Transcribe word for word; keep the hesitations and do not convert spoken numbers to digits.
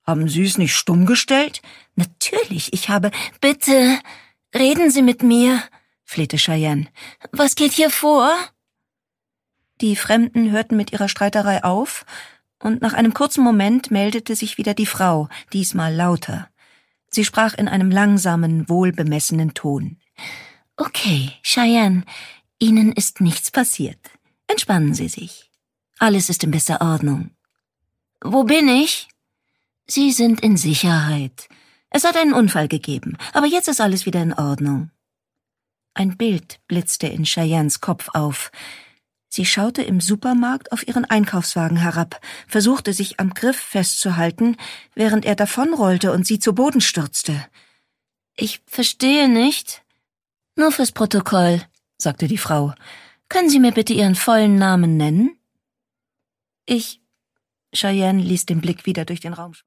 Haben Sie es nicht stumm gestellt? Natürlich, ich habe... Bitte, reden Sie mit mir, flehte Cheyenne. Was geht hier vor? Die Fremden hörten mit ihrer Streiterei auf, und nach einem kurzen Moment meldete sich wieder die Frau, diesmal lauter. Sie sprach in einem langsamen, wohlbemessenen Ton. Okay, Cheyenne, Ihnen ist nichts passiert. Entspannen Sie sich. Alles ist in bester Ordnung. Wo bin ich? Sie sind in Sicherheit. Es hat einen Unfall gegeben, aber jetzt ist alles wieder in Ordnung. Ein Bild blitzte in Cheyennes Kopf auf. Sie schaute im Supermarkt auf ihren Einkaufswagen herab, versuchte sich am Griff festzuhalten, während er davonrollte und sie zu Boden stürzte. Ich verstehe nicht. Nur fürs Protokoll, sagte die Frau. Können Sie mir bitte Ihren vollen Namen nennen? Ich... Cheyenne ließ den Blick wieder durch den Raum